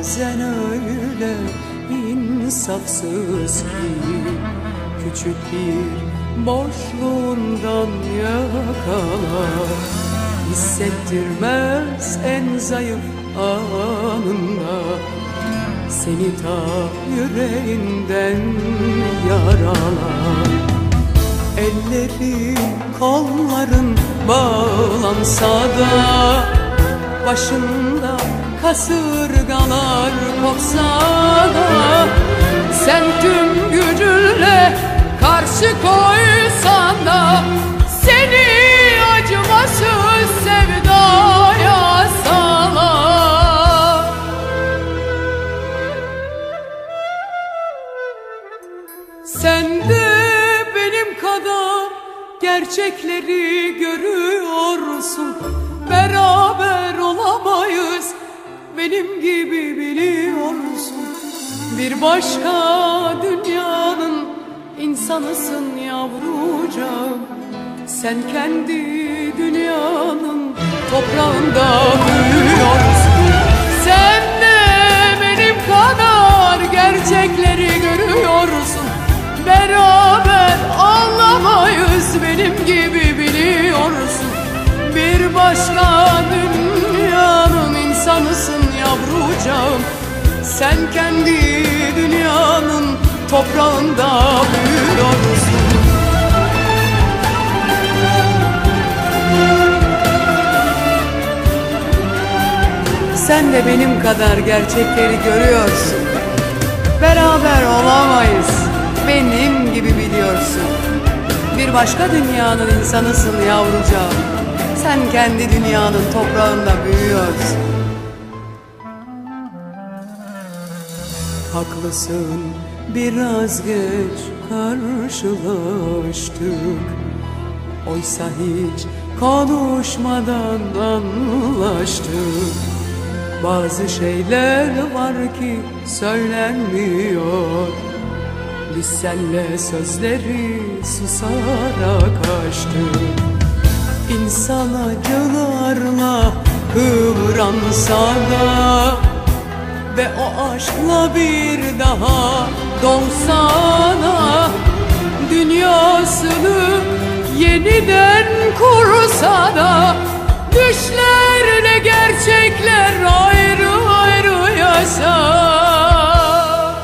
Bazen öyle insafsız ki küçük bir boşluğundan yakalar, hissettirmez en zayıf anında, seni ta yüreğinden yaralar. Ellerin, kolların bağlansa da, başında kasırgalar kopsa da, sen tüm gücünle karşı koysan da, seni acımasız sevdaya salar. Sen de benim kadar gerçekleri görüyorsun. Beraber olamayız, benim gibi biliyorsun. Bir başka dünyanın insanısın yavrucağım. Sen kendi dünyanın toprağında büyüyorsun. Sen de benim kadar gerçekleri görüyorsun. Beraber olamayız, benim gibi biliyorsun. Bir başka dünyanın insanısın yavrucağım. Sen kendi dünyanın toprağında büyüyorsun. Sen de benim kadar gerçekleri görüyorsun. Beraber olamayız, benim gibi biliyorsun. Bir başka dünyanın insanısın yavrucağım. Sen kendi dünyanın toprağında büyüyorsun. Haklısın, biraz geç karşılaştık. Oysa hiç konuşmadan anlaştık. Bazı şeyler var ki söylenmiyor. Biz senle sözleri susarak açtık. İnsan acılarla kıvransa da ve o aşkla bir daha dolsa da, dünyasını yeniden kursa da, düşlerle gerçekler ayrı ayrı yaşar.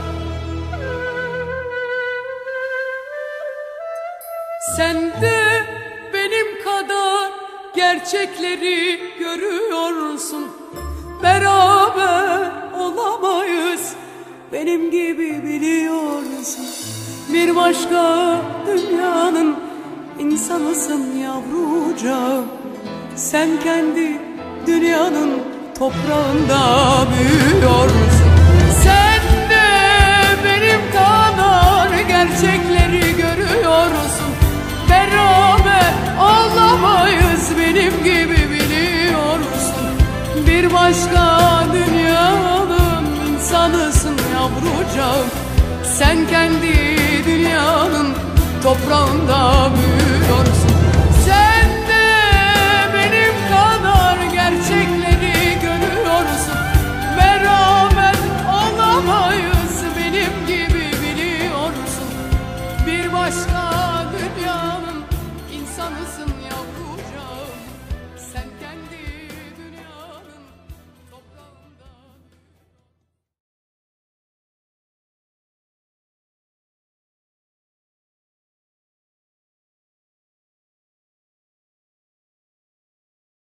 Sen de benim kadar gerçekleri görüyorsun. Beraber olamayız, benim gibi biliyorsun. Bir başka dünyanın insanısın yavrucağım. Sen kendi dünyanın toprağında büyüyorsun. Sen de benim kadar gerçekleri görüyorsun. Beraber olamayız, benim gibi biliyorsun. Bir başka dünyanın insanısın yavrucağım. Sen kendi dünyanın toprağında büyüyorsun.